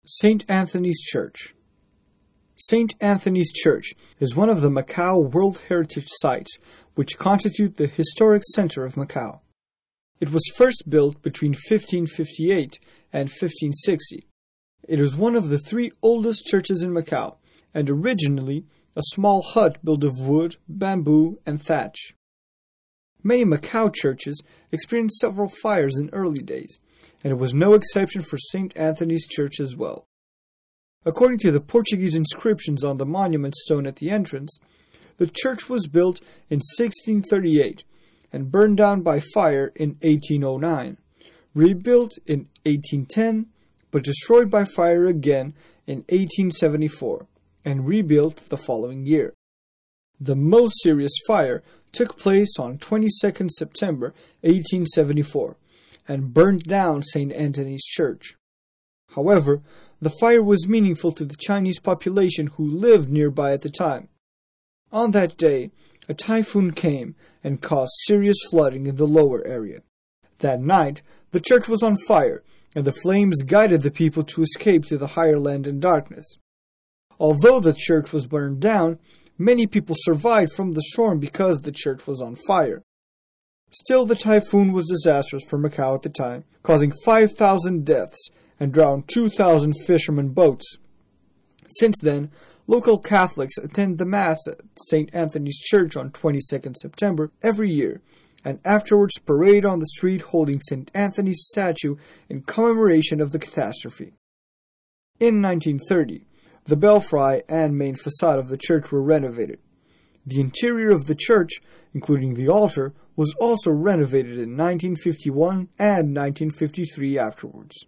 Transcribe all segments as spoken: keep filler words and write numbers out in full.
Saint Anthony's Church. Saint Anthony's Church is one of the Macau World Heritage Sites, which constitute the historic center of Macau. It was first built between fifteen fifty-eight and fifteen sixty. It is one of the three oldest churches in Macau, and originally a small hut built of wood, bamboo, and thatch. Many Macau churches experienced several fires in early days, and it was no exception for Saint Anthony's Church as well. According to the Portuguese inscriptions on the monument stone at the entrance, the church was built in sixteen thirty-eight and burned down by fire in eighteen oh nine, rebuilt in eighteen ten, but destroyed by fire again in eighteen seventy-four, and rebuilt the following year. The most serious fire took place on the twenty-second of September eighteen seventy-four and burned down Saint Anthony's Church. However, the fire was meaningful to the Chinese population who lived nearby at the time. On that day, a typhoon came and caused serious flooding in the lower area. That night, the church was on fire, and the flames guided the people to escape to the higher land in darkness. Although the church was burned down, many people survived from the storm because the church was on fire. Still, the typhoon was disastrous for Macau at the time, causing five thousand deaths and drowned two thousand fishermen boats. Since then, local Catholics attend the Mass at Saint Anthony's Church on the twenty-second of September every year, and afterwards parade on the street holding Saint Anthony's statue in commemoration of the catastrophe. In nineteen thirty, the belfry and main facade of the church were renovated. The interior of the church, including the altar, was also renovated in nineteen fifty-one and nineteen fifty-three afterwards.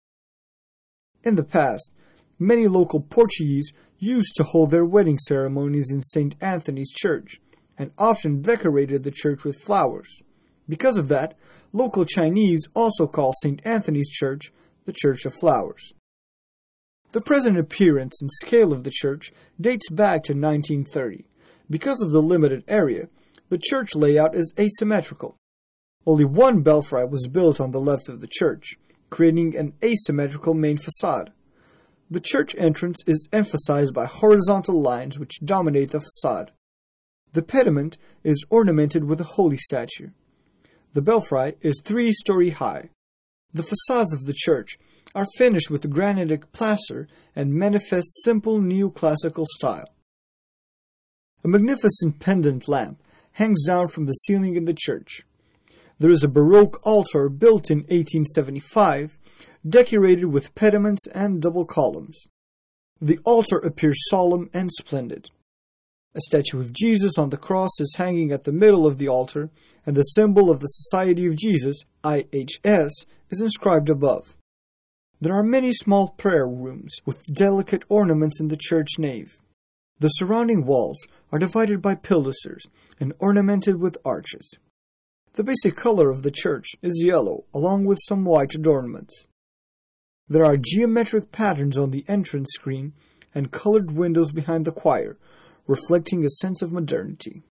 In the past, many local Portuguese used to hold their wedding ceremonies in Saint Anthony's Church, and often decorated the church with flowers. Because of that, local Chinese also call Saint Anthony's Church the Church of Flowers. The present appearance and scale of the church dates back to nineteen thirty. Because of the limited area, the church layout is asymmetrical. Only one belfry was built on the left of the church, creating an asymmetrical main facade. The church entrance is emphasized by horizontal lines which dominate the facade. The pediment is ornamented with a holy statue. The belfry is three-story high. The facades of the church are finished with granitic plaster and manifest simple neoclassical style. A magnificent pendant lamp hangs down from the ceiling in the church. There is a Baroque altar built in eighteen seventy-five, decorated with pediments and double columns. The altar appears solemn and splendid. A statue of Jesus on the cross is hanging at the middle of the altar, and the symbol of the Society of Jesus, I H S, is inscribed above. There are many small prayer rooms with delicate ornaments in the church nave. The surrounding walls are divided by pilasters and ornamented with arches. The basic color of the church is yellow, along with some white adornments. There are geometric patterns on the entrance screen and colored windows behind the choir, reflecting a sense of modernity.